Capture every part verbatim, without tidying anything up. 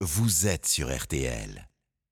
vous êtes sur R T L.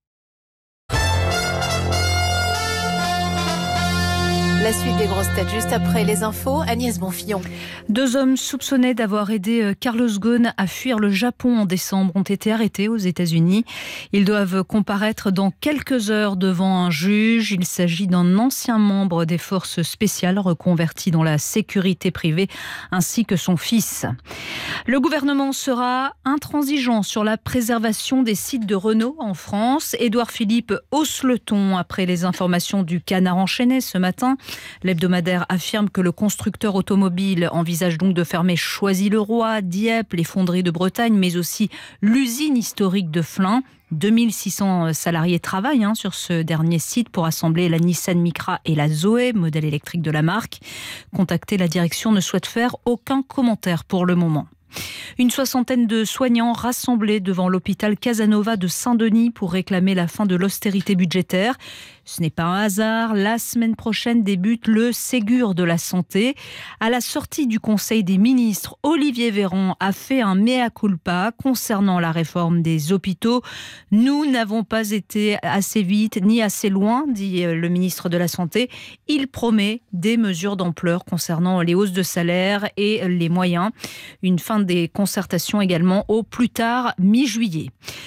La suite des grosses têtes, juste après les infos, Agnès Bonfillon. Deux hommes soupçonnés d'avoir aidé Carlos Ghosn à fuir le Japon en décembre ont été arrêtés aux États-Unis. Ils doivent comparaître dans quelques heures devant un juge. Il s'agit d'un ancien membre des forces spéciales reconverti dans la sécurité privée, ainsi que son fils. Le gouvernement sera intransigeant sur la préservation des sites de Renault en France. Édouard Philippe hausse le ton après les informations du Canard enchaîné ce matin. L'hebdomadaire affirme que le constructeur automobile envisage donc de fermer Choisy-le-Roi, Dieppe, les fonderies de Bretagne, mais aussi l'usine historique de Flins. deux mille six cents salariés travaillent hein, sur ce dernier site pour assembler la Nissan Micra et la Zoé, modèle électrique de la marque. Contacté, la direction ne souhaite faire aucun commentaire pour le moment. Une soixantaine de soignants rassemblés devant l'hôpital Casanova de Saint-Denis pour réclamer la fin de l'austérité budgétaire. Ce n'est pas un hasard, la semaine prochaine débute le Ségur de la santé. À la sortie du Conseil des ministres, Olivier Véran a fait un mea culpa concernant la réforme des hôpitaux. Nous n'avons pas été assez vite ni assez loin, dit le ministre de la Santé. Il promet des mesures d'ampleur concernant les hausses de salaire et les moyens. Une fin des concertations également au plus tard mi-juillet.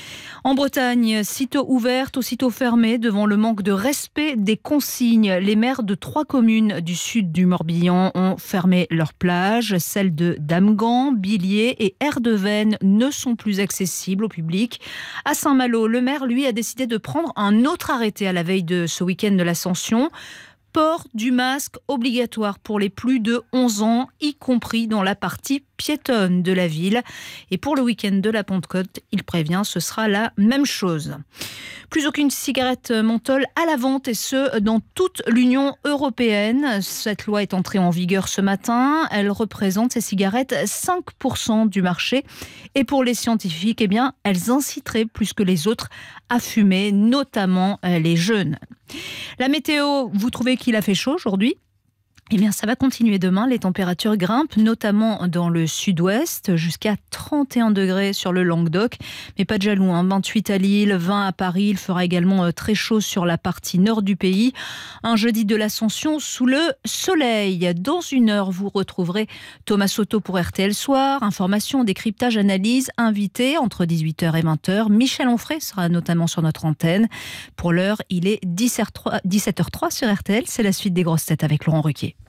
En Bretagne, sitôt ouverte, aussitôt fermée devant le manque de respect des consignes. Les maires de trois communes du sud du Morbihan ont fermé leurs plages. Celles de Damgan, Billiers et Erdeven ne sont plus accessibles au public. À Saint-Malo, le maire, lui, a décidé de prendre un autre arrêté à la veille de ce week-end de l'Ascension. Port du masque obligatoire pour les plus de onze ans, y compris dans la partie piétonne de la ville. Et pour le week-end de la Pentecôte, il prévient, ce sera la même chose. Plus aucune cigarette menthol à la vente, et ce, dans toute l'Union européenne. Cette loi est entrée en vigueur ce matin. Elle représente, ces cigarettes, cinq pour cent du marché. Et pour les scientifiques, eh bien, elles inciteraient plus que les autres à fumer, notamment les jeunes. La météo, vous trouvez qu'il a fait chaud aujourd'hui ? Eh bien, ça va continuer demain. Les températures grimpent, notamment dans le sud-ouest, jusqu'à trente et un degrés sur le Languedoc. Mais pas de jaloux, hein. vingt-huit à Lille, vingt à Paris. Il fera également très chaud sur la partie nord du pays. Un jeudi de l'Ascension sous le soleil. Dans une heure, vous retrouverez Thomas Soto pour R T L Soir. Information, décryptage, analyse, invité entre dix-huit heures et vingt heures. Michel Onfray sera notamment sur notre antenne. Pour l'heure, il est dix-sept heures zéro trois sur R T L. C'est la suite des grosses têtes avec Laurent Ruquier.